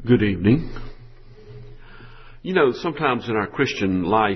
Good evening. You know, sometimes in our Christian life,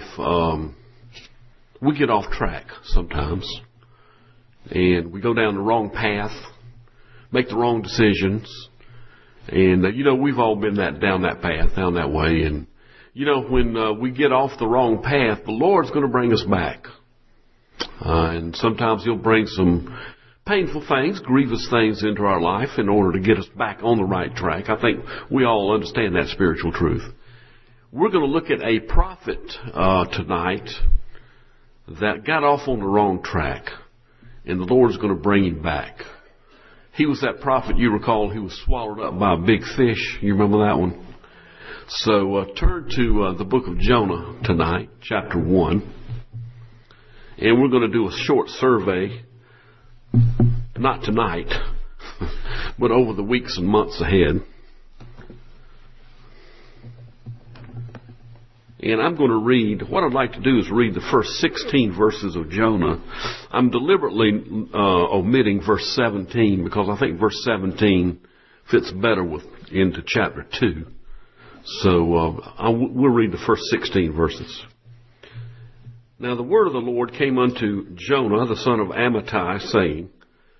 we get off track sometimes. And we go down the wrong path, make the wrong decisions. And, we've all been down that path, down that way. And, when we get off the wrong path, the Lord's going to bring us back. And sometimes He'll bring some painful things, grievous things into our life in order to get us back on the right track. I think we all understand that spiritual truth. We're going to look at a prophet tonight that got off on the wrong track, and the Lord is going to bring him back. He was that prophet, you recall, he was swallowed up by a big fish. You remember that one? So turn to the book of Jonah tonight, chapter 1. And we're going to do a short survey, not tonight, but over the weeks and months ahead. And I'm going to read, what I'd like to do is read the first 16 verses of Jonah. I'm deliberately omitting verse 17 because I think verse 17 fits better into chapter 2. So we'll read the first 16 verses. Now the word of the Lord came unto Jonah, the son of Amittai, saying,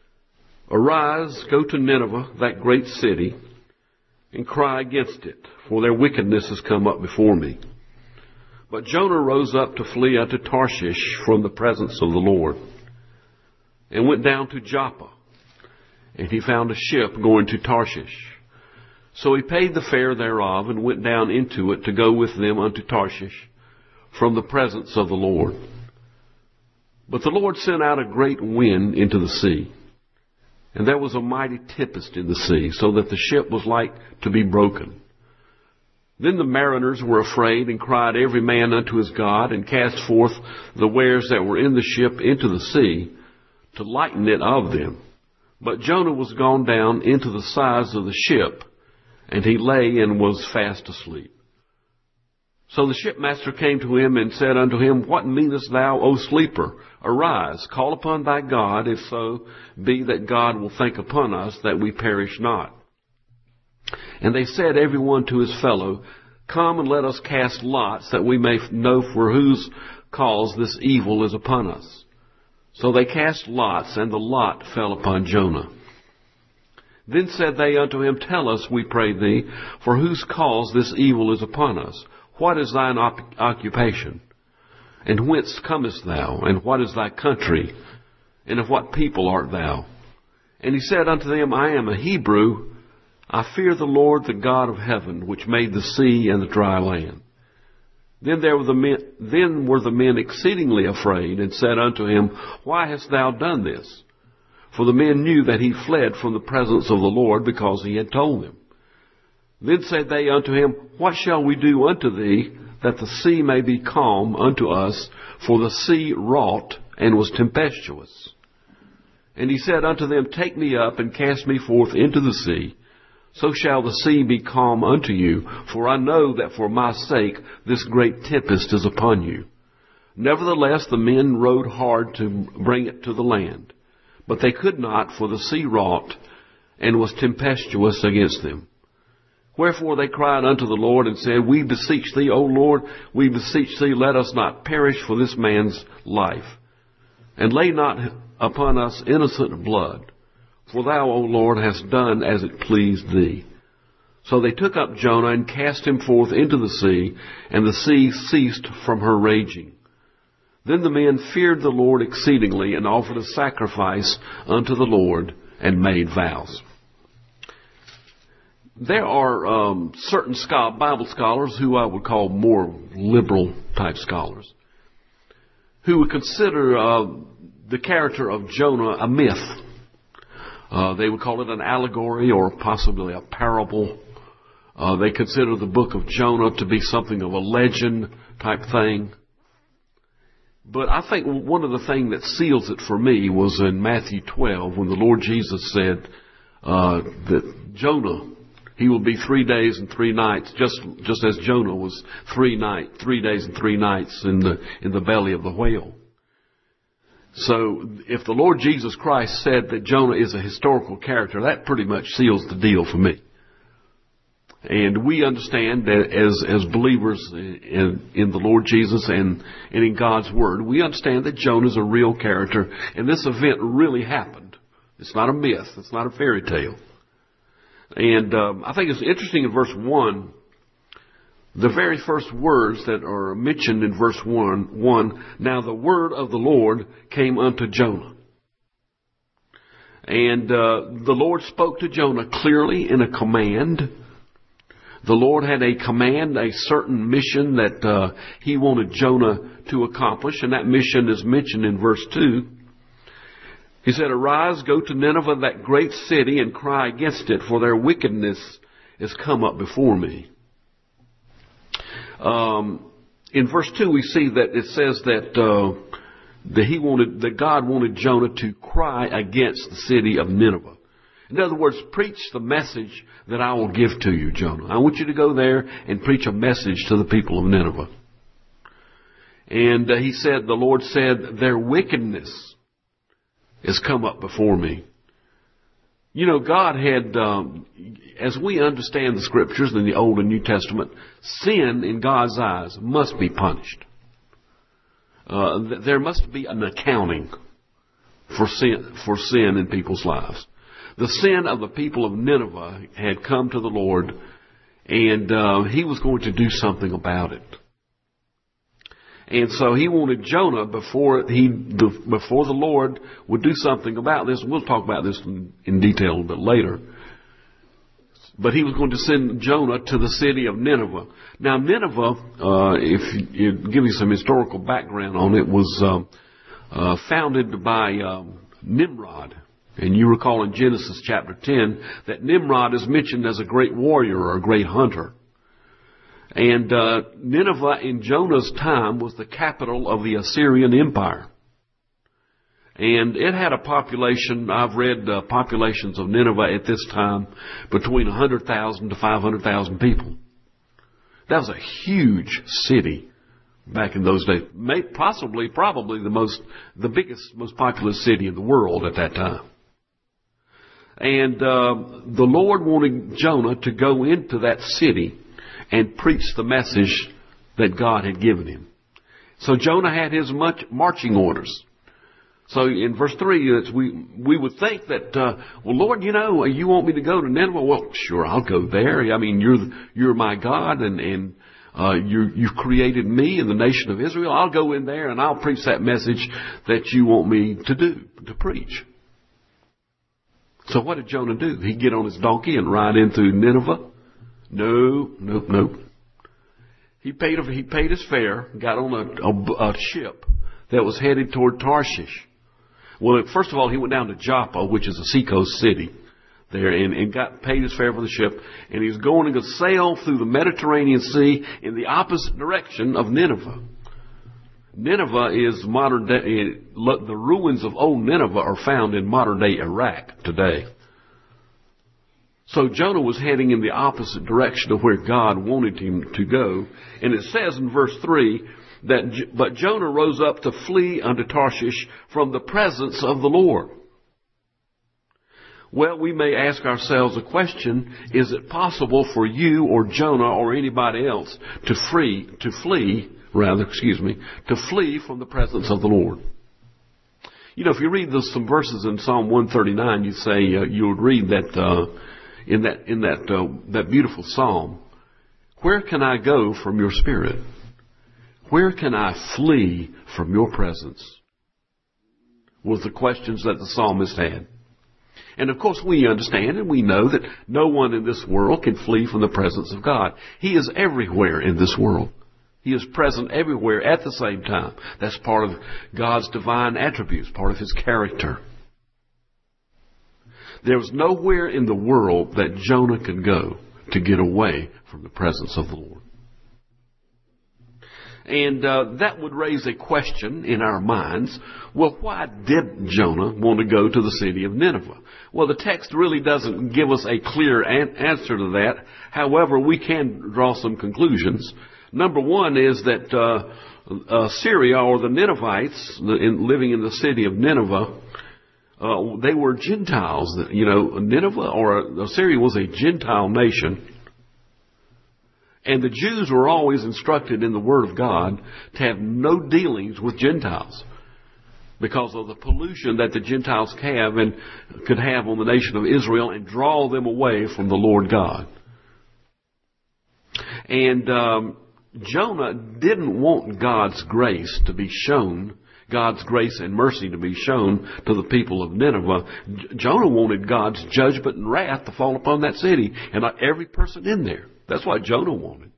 Arise, go to Nineveh, that great city, and cry against it, for their wickedness has come up before me. But Jonah rose up to flee unto Tarshish from the presence of the Lord, and went down to Joppa, and he found a ship going to Tarshish. So he paid the fare thereof, and went down into it to go with them unto Tarshish from the presence of the Lord. But the Lord sent out a great wind into the sea, and there was a mighty tempest in the sea, so that the ship was like to be broken. Then the mariners were afraid, and cried every man unto his God, and cast forth the wares that were in the ship into the sea, to lighten it of them. But Jonah was gone down into the sides of the ship, and he lay and was fast asleep. So the shipmaster came to him and said unto him, What meanest thou, O sleeper? Arise, call upon thy God, if so be that God will think upon us, that we perish not. And they said every one to his fellow, Come and let us cast lots, that we may know for whose cause this evil is upon us. So they cast lots, and the lot fell upon Jonah. Then said they unto him, Tell us, we pray thee, for whose cause this evil is upon us. What is thine occupation? And whence comest thou? And what is thy country? And of what people art thou? And he said unto them, I am a Hebrew. I fear the Lord, the God of heaven, which made the sea and the dry land. Then were the men exceedingly afraid, and said unto him, Why hast thou done this? For the men knew that he fled from the presence of the Lord, because he had told them. Then said they unto him, What shall we do unto thee, that the sea may be calm unto us? For the sea wrought, and was tempestuous. And he said unto them, Take me up, and cast me forth into the sea. So shall the sea be calm unto you, for I know that for my sake this great tempest is upon you. Nevertheless the men rowed hard to bring it to the land. But they could not, for the sea wrought, and was tempestuous against them. Wherefore they cried unto the Lord, and said, We beseech thee, O Lord, we beseech thee, let us not perish for this man's life. And lay not upon us innocent blood. For thou, O Lord, hast done as it pleased thee. So they took up Jonah, and cast him forth into the sea, and the sea ceased from her raging. Then the men feared the Lord exceedingly, and offered a sacrifice unto the Lord, and made vows. There are certain Bible scholars, who I would call more liberal type scholars, who would consider the character of Jonah a myth. They would call it an allegory or possibly a parable. They consider the book of Jonah to be something of a legend type thing. But I think one of the things that seals it for me was in Matthew 12, when the Lord Jesus said that Jonah, he will be 3 days and 3 nights, just as Jonah was 3 days and 3 nights in the belly of the whale. So if the Lord Jesus Christ said that Jonah is a historical character, that pretty much seals the deal for me. And we understand that as believers in the Lord Jesus and in God's Word, we understand that Jonah is a real character, and this event really happened. It's not a myth. It's not a fairy tale. And I think it's interesting in verse 1, the very first words that are mentioned in verse 1, now the word of the Lord came unto Jonah. And the Lord spoke to Jonah clearly in a command. The Lord had a command, a certain mission that He wanted Jonah to accomplish, and that mission is mentioned in verse 2. He said, arise, go to Nineveh, that great city, and cry against it, for their wickedness is come up before me. In verse 2 we see that it says that God wanted Jonah to cry against the city of Nineveh. In other words, preach the message that I will give to you, Jonah. I want you to go there and preach a message to the people of Nineveh. And he said, the Lord said, their wickedness has come up before me. You know, God had, as we understand the Scriptures in the Old and New Testament, sin in God's eyes must be punished. There must be an accounting for sin in people's lives. The sin of the people of Nineveh had come to the Lord, and He was going to do something about it. And so He wanted Jonah before the Lord would do something about this. We'll talk about this in detail a little bit later. But He was going to send Jonah to the city of Nineveh. Now Nineveh, if you give you some historical background on it, was founded by Nimrod. And you recall in Genesis chapter 10 that Nimrod is mentioned as a great warrior or a great hunter. And Nineveh in Jonah's time was the capital of the Assyrian Empire. And it had a population, I've read populations of Nineveh at this time, between 100,000 to 500,000 people. That was a huge city back in those days. Probably the biggest, most populous city in the world at that time. And the Lord wanted Jonah to go into that city and preach the message that God had given him. So Jonah had his marching orders. So in verse 3, we would think that, well, Lord, you want me to go to Nineveh? Well, sure, I'll go there. I mean, you're my God, and you've created me and the nation of Israel. I'll go in there and I'll preach that message that you want me to preach. So what did Jonah do? He'd get on his donkey and ride into Nineveh? No. He paid his fare, got on a ship that was headed toward Tarshish. Well, first of all, he went down to Joppa, which is a seacoast city there, and paid his fare for the ship, and he was going to sail through the Mediterranean Sea in the opposite direction of Nineveh. Nineveh is modern day. The ruins of old Nineveh are found in modern day Iraq today. So Jonah was heading in the opposite direction of where God wanted him to go. And it says in verse 3 but Jonah rose up to flee unto Tarshish from the presence of the Lord. Well, we may ask ourselves a question, is it possible for you or Jonah or anybody else to flee from the presence of the Lord? You know, if you read some verses in Psalm 139, you would read that in that beautiful psalm, where can I go from your spirit? Where can I flee from your presence? Was the questions that the psalmist had. And of course we understand and we know that no one in this world can flee from the presence of God. He is everywhere in this world. He is present everywhere at the same time. That's part of God's divine attributes, part of His character. There was nowhere in the world that Jonah could go to get away from the presence of the Lord. And that would raise a question in our minds. Well, why did Jonah want to go to the city of Nineveh? Well, the text really doesn't give us a clear answer to that. However, we can draw some conclusions. Number one is that Syria, or the Ninevites living in the city of Nineveh, they were Gentiles. You know, Nineveh or Assyria was a Gentile nation. And the Jews were always instructed in the Word of God to have no dealings with Gentiles because of the pollution that the Gentiles have and could have on the nation of Israel and draw them away from the Lord God. And Jonah didn't want God's grace to be shown, God's grace and mercy to be shown to the people of Nineveh. Jonah wanted God's judgment and wrath to fall upon that city and every person in there. That's what Jonah wanted.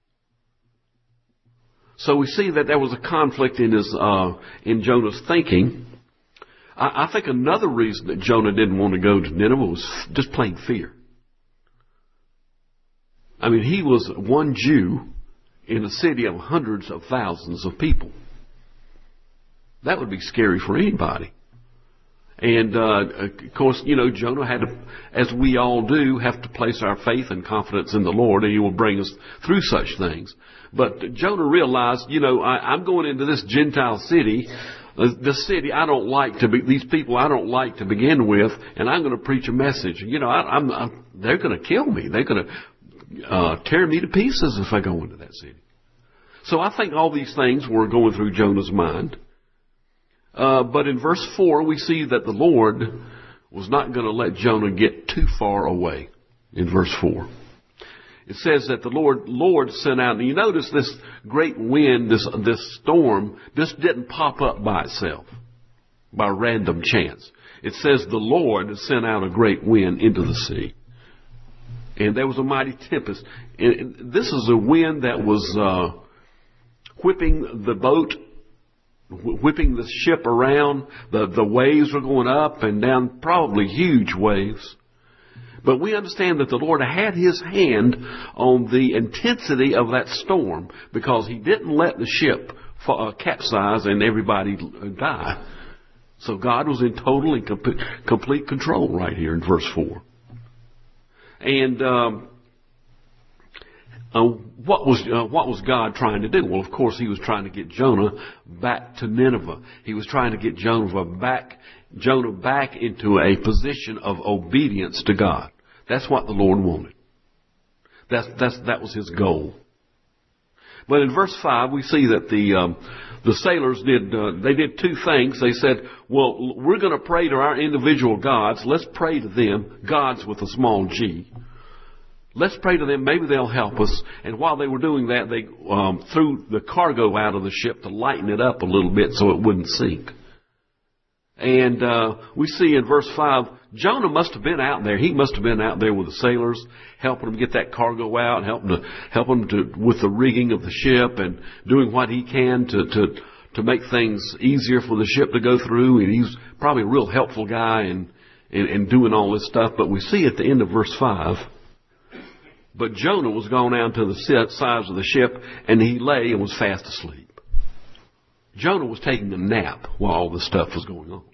So we see that there was a conflict in Jonah's thinking. I think another reason that Jonah didn't want to go to Nineveh was just plain fear. I mean, he was one Jew in a city of hundreds of thousands of people. That would be scary for anybody. And, of course, Jonah had to, as we all do, have to place our faith and confidence in the Lord, and He will bring us through such things. But Jonah realized, I'm going into this Gentile city, this city these people I don't like to begin with, and I'm going to preach a message. They're going to kill me. They're going to tear me to pieces if I go into that city. So I think all these things were going through Jonah's mind. But in verse 4, we see that the Lord was not going to let Jonah get too far away. In verse 4, it says that the Lord sent out, and you notice this great wind, this storm, just didn't pop up by itself, by random chance. It says the Lord sent out a great wind into the sea. And there was a mighty tempest. And this is a wind that was whipping the boat, whipping the ship around. The waves were going up and down, probably huge waves. But we understand that the Lord had His hand on the intensity of that storm because He didn't let the ship capsize and everybody die. So God was in total and complete control right here in verse 4. And what was God trying to do? Well, of course, He was trying to get Jonah back to Nineveh. He was trying to get Jonah back into a position of obedience to God. That's what the Lord wanted. That was His goal. But in verse 5, we see that the sailors did two things. They said, well, we're going to pray to our individual gods. Let's pray to them, gods with a small g. Let's pray to them. Maybe they'll help us. And while they were doing that, they threw the cargo out of the ship to lighten it up a little bit so it wouldn't sink. And we see in verse 5, Jonah must have been out there. He must have been out there with the sailors, helping them get that cargo out, helping them with the rigging of the ship and doing what he can to make things easier for the ship to go through. And he's probably a real helpful guy in doing all this stuff. But we see at the end of verse 5, but Jonah was gone down to the sides of the ship, and he lay and was fast asleep. Jonah was taking a nap while all this stuff was going on.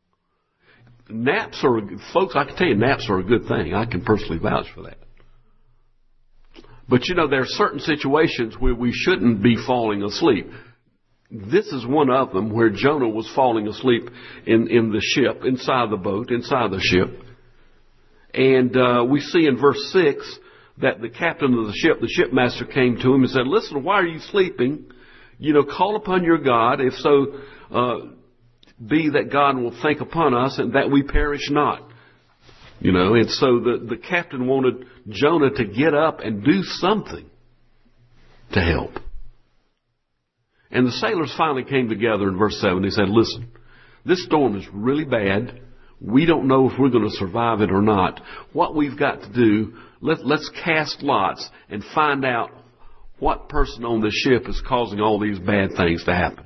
Folks, I can tell you, naps are a good thing. I can personally vouch for that. But there are certain situations where we shouldn't be falling asleep. This is one of them where Jonah was falling asleep in the ship, inside the boat, inside the ship. And we see in verse 6 that the captain of the ship, the shipmaster, came to him and said, listen, why are you sleeping? Call upon your God, if so be that God will think upon us and that we perish not. And so the captain wanted Jonah to get up and do something to help. And the sailors finally came together in verse 7. They said, listen, this storm is really bad. We don't know if we're going to survive it or not. What we've got to do, let's cast lots and find out what person on the ship is causing all these bad things to happen.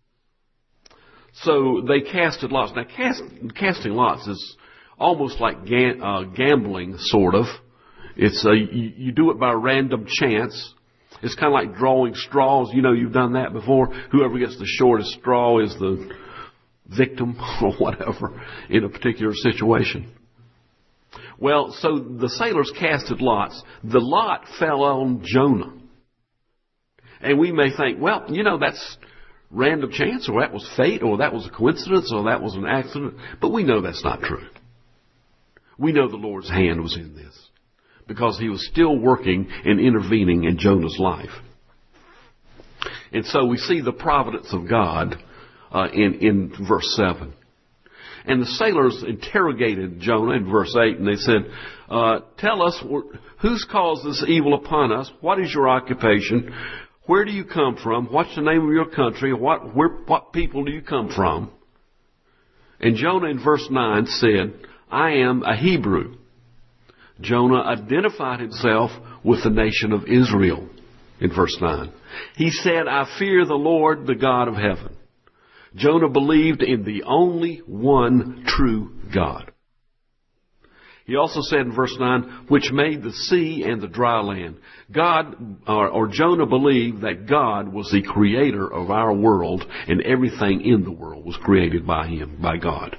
So they casted lots. Now, casting lots is almost like gambling, sort of. It's you do it by random chance. It's kind of like drawing straws. You've done that before. Whoever gets the shortest straw is the victim or whatever in a particular situation. Well, so the sailors casted lots. The lot fell on Jonah. And we may think, well, that's random chance, or that was fate, or that was a coincidence, or that was an accident. But we know that's not true. We know the Lord's hand was in this. because he was still working and intervening in Jonah's life. And so we see the providence of God in verse 7. And the sailors interrogated Jonah in verse 8, and they said, tell us, who's caused this evil upon us? What is your occupation? Where do you come from? What's the name of your country? What people do you come from? And Jonah in verse 9 said, I am a Hebrew. Jonah identified himself with the nation of Israel in verse 9. He said, I fear the Lord, the God of heaven. Jonah believed in the only one true God. He also said in verse 9, which made the sea and the dry land. Jonah believed that God was the creator of our world, and everything in the world was created by him, by God.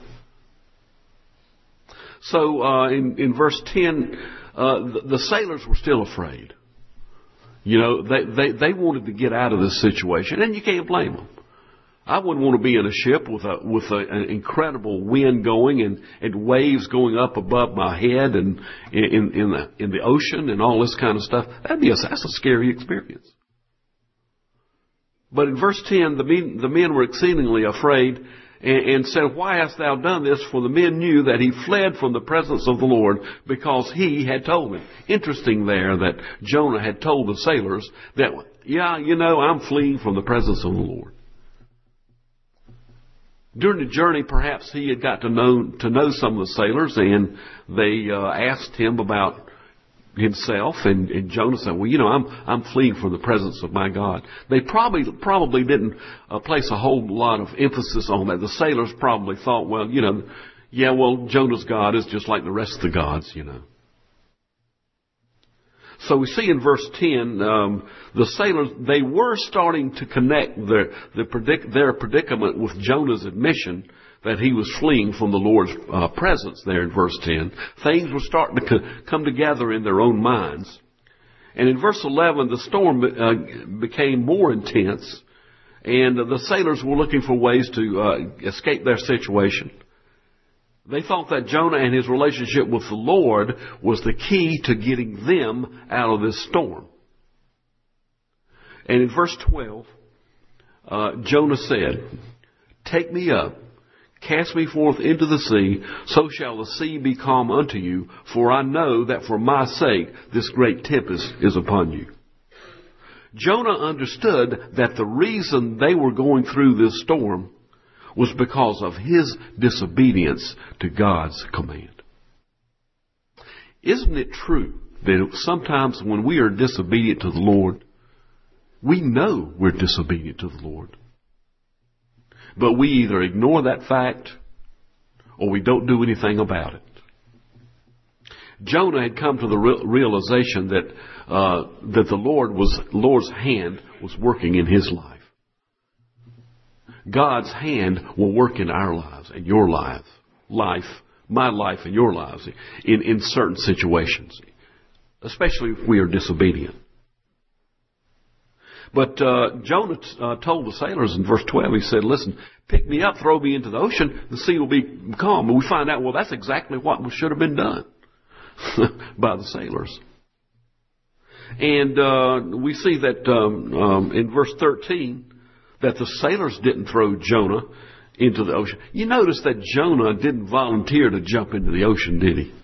So in verse 10, the sailors were still afraid. You know, they wanted to get out of this situation, and you can't blame them. I wouldn't want to be in a ship with an incredible wind going and waves going up above my head and in the ocean and all this kind of stuff. That's a scary experience. But in verse 10, the men were exceedingly afraid and said, why hast thou done this? For the men knew that he fled from the presence of the Lord because he had told them. Interesting there that Jonah had told the sailors that, yeah, you know, I'm fleeing from the presence of the Lord. During the journey, perhaps he had got to know some of the sailors, and they asked him about himself, and Jonah said, well, you know, I'm fleeing from the presence of my God. They probably didn't place a whole lot of emphasis on that. The sailors probably thought, well, you know, yeah, well, Jonah's God is just like the rest of the gods, you know. So we see in verse 10, the sailors, they were starting to connect their predicament with Jonah's admission that he was fleeing from the Lord's presence there in verse 10. Things were starting to come together in their own minds. And in verse 11, the storm became more intense, and the sailors were looking for ways to escape their situation. They thought that Jonah and his relationship with the Lord was the key to getting them out of this storm. And in verse 12, Jonah said, take me up, cast me forth into the sea, so shall the sea be calm unto you, for I know that for my sake this great tempest is upon you. Jonah understood that the reason they were going through this storm was because of his disobedience to God's command. Isn't it true that sometimes when we are disobedient to the Lord, we know we're disobedient to the Lord, but we either ignore that fact or we don't do anything about it? Jonah had come to the realization that the Lord's hand was working in his life. God's hand will work in our lives and your life, my life and your lives in certain situations, especially if we are disobedient. But Jonah told the sailors in verse 12, he said, listen, pick me up, throw me into the ocean, the sea will be calm. And we find out, well, that's exactly what should have been done by the sailors. And we see that in verse 13, that the sailors didn't throw Jonah into the ocean. You notice that Jonah didn't volunteer to jump into the ocean, did he?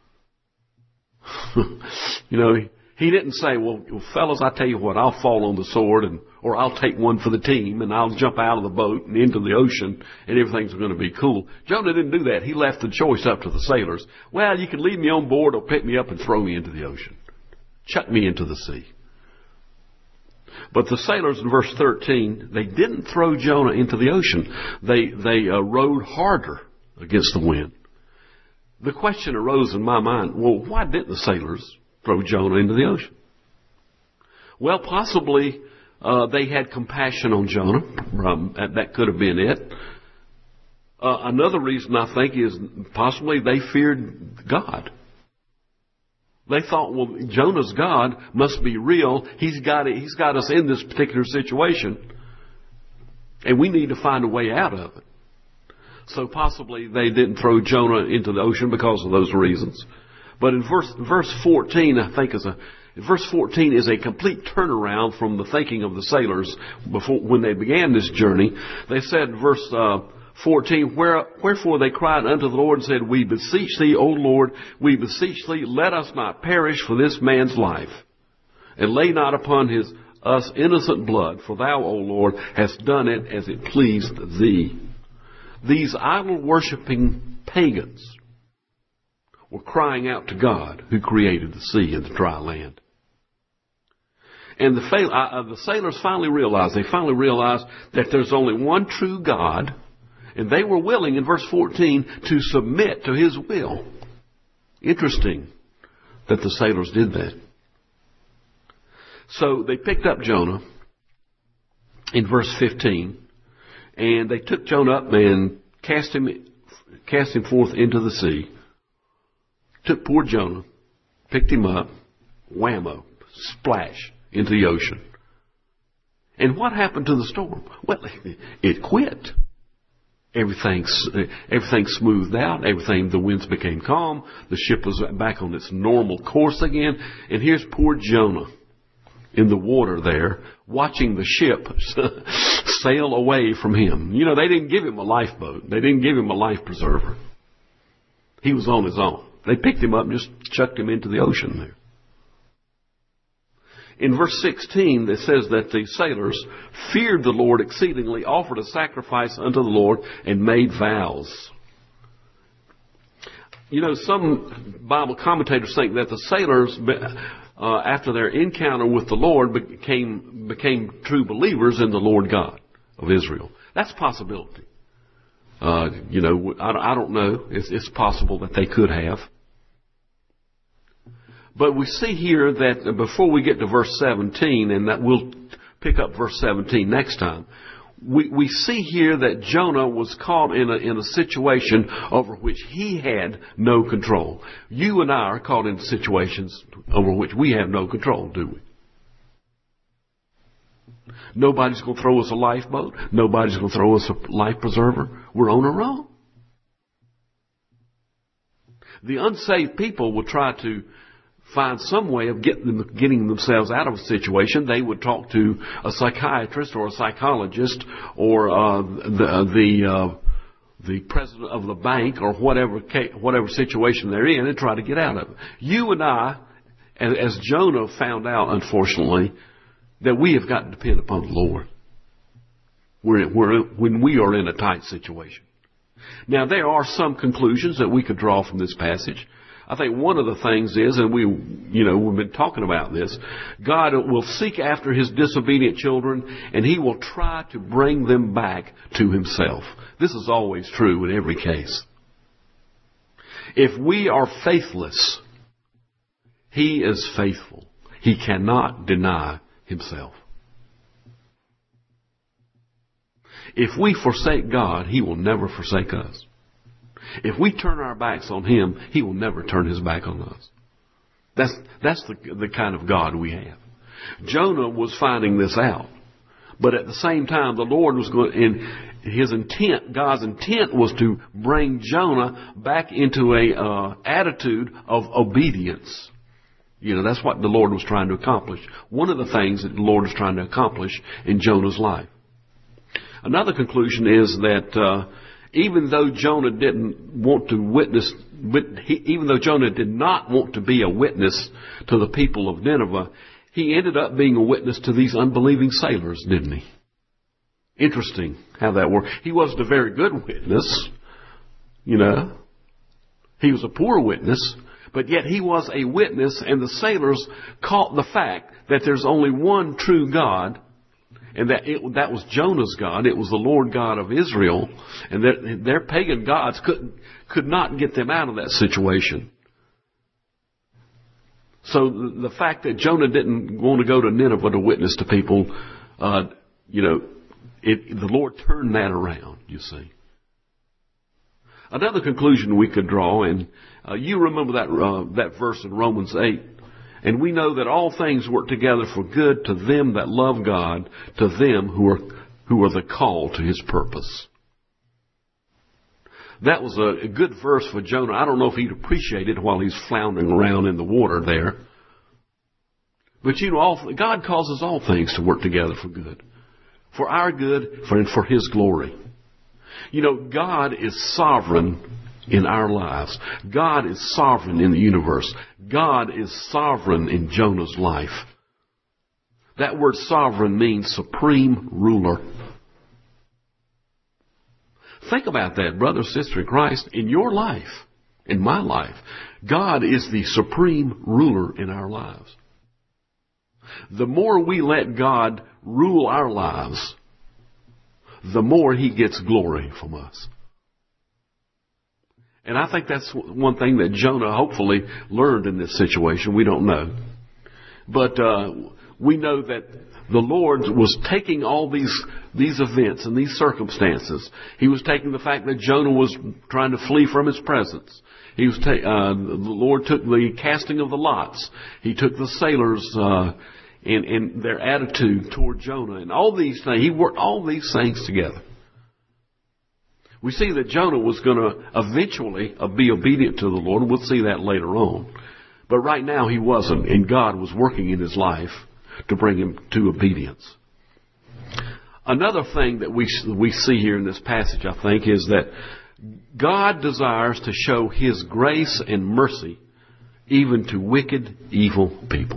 You know, he didn't say, well, fellas, I tell you what, I'll fall on the sword or I'll take one for the team and I'll jump out of the boat and into the ocean and everything's going to be cool. Jonah didn't do that. He left the choice up to the sailors. Well, you can leave me on board or pick me up and throw me into the ocean. Chuck me into the sea. But the sailors in verse 13, they didn't throw Jonah into the ocean. They rowed harder against the wind. The question arose in my mind, well, why didn't the sailors throw Jonah into the ocean? Well, possibly they had compassion on Jonah. That could have been it. Another reason, I think, is possibly they feared God. They thought, well, Jonah's God must be real. He's got us in this particular situation, and we need to find a way out of it. So possibly they didn't throw Jonah into the ocean because of those reasons. But in verse 14, verse 14 is a complete turnaround from the thinking of the sailors before, when they began this journey. They said, verse 14, wherefore they cried unto the Lord and said, we beseech thee, O Lord, we beseech thee, let us not perish for this man's life, and lay not upon us innocent blood, for thou, O Lord, hast done it as it pleased thee. These idol-worshipping pagans were crying out to God, who created the sea and the dry land. And the sailors finally realized that there's only one true God, and they were willing, in verse 14, to submit to His will. Interesting that the sailors did that. So they picked up Jonah in verse 15, and they took Jonah up and cast him forth into the sea. Took poor Jonah, picked him up, whammo, splash into the ocean. And what happened to the storm? Well, it quit. Everything smoothed out. The winds became calm. The ship was back on its normal course again. And here's poor Jonah in the water there, watching the ship sail away from him. You know, they didn't give him a lifeboat. They didn't give him a life preserver. He was on his own. They picked him up and just chucked him into the ocean there. In verse 16, it says that the sailors feared the Lord exceedingly, offered a sacrifice unto the Lord, and made vows. You know, some Bible commentators think that the sailors, after their encounter with the Lord, became true believers in the Lord God of Israel. That's a possibility. You know, I don't know. It's possible that they could have. But we see here that before we get to verse 17, and that we'll pick up verse 17 next time, we see here that Jonah was caught in a situation over which he had no control. You and I are caught in situations over which we have no control, do we? Nobody's going to throw us a lifeboat. Nobody's going to throw us a life preserver. We're on our own. The unsaved people will try to find some way of getting themselves out of a situation. They would talk to a psychiatrist or a psychologist or the president of the bank or whatever situation they're in, and try to get out of it. You and I, as Jonah found out, unfortunately, that we have got to depend upon the Lord when we are in a tight situation. Now, there are some conclusions that we could draw from this passage. I think one of the things is, and we've been talking about this, God will seek after His disobedient children, and He will try to bring them back to Himself. This is always true in every case. If we are faithless, He is faithful. He cannot deny Himself. If we forsake God, He will never forsake us. If we turn our backs on Him, He will never turn His back on us. That's the kind of God we have. Jonah was finding this out. But at the same time, the Lord was going, and God's intent was to bring Jonah back into a attitude of obedience. You know, that's what the Lord was trying to accomplish. One of the things that the Lord was trying to accomplish in Jonah's life. Another conclusion is that even though Jonah didn't want to witness, even though Jonah did not want to be a witness to the people of Nineveh, he ended up being a witness to these unbelieving sailors, didn't he? Interesting how that worked. He wasn't a very good witness, you know. He was a poor witness, but yet he was a witness, and the sailors caught the fact that there's only one true God, and that was Jonah's God. It was the Lord God of Israel. And their pagan gods could not get them out of that situation. So the fact that Jonah didn't want to go to Nineveh to witness to people, the Lord turned that around, you see. Another conclusion we could draw, and you remember that verse in Romans 8. And we know that all things work together for good to them that love God, to them who are the called to His purpose. That was a good verse for Jonah. I don't know if he'd appreciate it while he's floundering around in the water there. But God causes all things to work together for good. For our good, and for His glory. God is sovereign in our lives. God is sovereign in the universe. God is sovereign in Jonah's life. That word sovereign means supreme ruler. Think about that, brother, sister in Christ. In your life, in my life, God is the supreme ruler in our lives. The more we let God rule our lives, the more He gets glory from us. And I think that's one thing that Jonah hopefully learned in this situation. We don't know. But we know that the Lord was taking all these events and these circumstances. He was taking the fact that Jonah was trying to flee from His presence. The Lord took the casting of the lots. He took the sailors and their attitude toward Jonah and all these things. He worked all these things together. We see that Jonah was going to eventually be obedient to the Lord, and we'll see that later on. But right now he wasn't, and God was working in his life to bring him to obedience. Another thing that we see here in this passage, I think, is that God desires to show His grace and mercy even to wicked, evil people.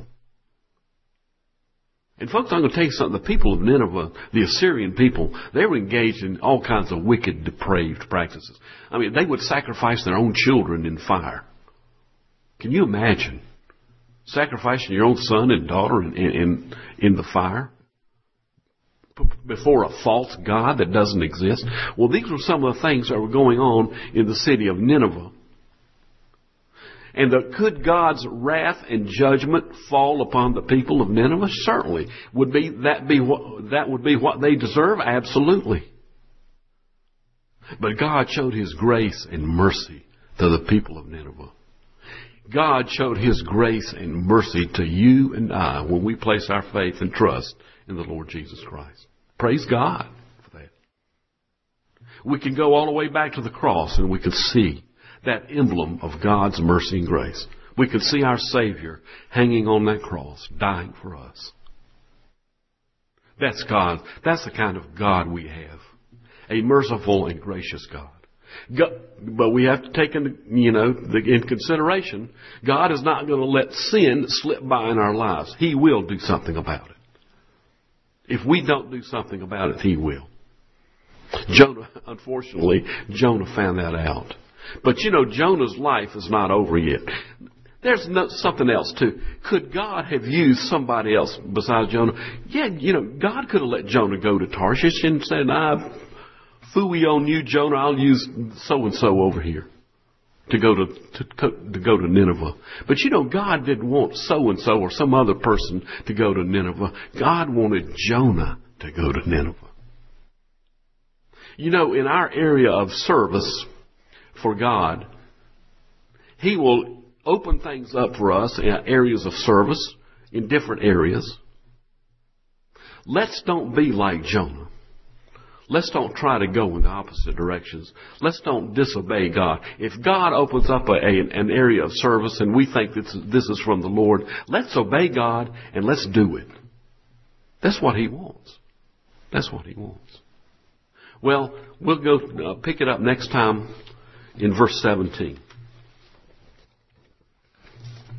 And folks, I'm going to tell you something. The people of Nineveh, the Assyrian people, they were engaged in all kinds of wicked, depraved practices. I mean, they would sacrifice their own children in fire. Can you imagine sacrificing your own son and daughter in the fire before a false god that doesn't exist? Well, these were some of the things that were going on in the city of Nineveh. And could God's wrath and judgment fall upon the people of Nineveh? Certainly. That would be what they deserve? Absolutely. But God showed His grace and mercy to the people of Nineveh. God showed His grace and mercy to you and I when we place our faith and trust in the Lord Jesus Christ. Praise God for that. We can go all the way back to the cross and we can see that emblem of God's mercy and grace. We could see our Savior hanging on that cross, dying for us. That's God. That's the kind of God we have. A merciful and gracious God. But we have to take in consideration, God is not going to let sin slip by in our lives. He will do something about it. If we don't do something about it, He will. Unfortunately, Jonah found that out. But Jonah's life is not over yet. There's something else too. Could God have used somebody else besides Jonah? Yeah, God could have let Jonah go to Tarshish and said, phooey on you, Jonah, I'll use so-and-so over here to go to Nineveh. But God didn't want so-and-so or some other person to go to Nineveh. God wanted Jonah to go to Nineveh. In our area of service for God, He will open things up for us in areas of service, in different areas. Let's don't be like Jonah. Let's don't try to go in the opposite directions. Let's don't disobey God. If God opens up an area of service and we think this is from the Lord, let's obey God and let's do it. That's what He wants. That's what He wants. Well, we'll go pick it up next time in verse 17.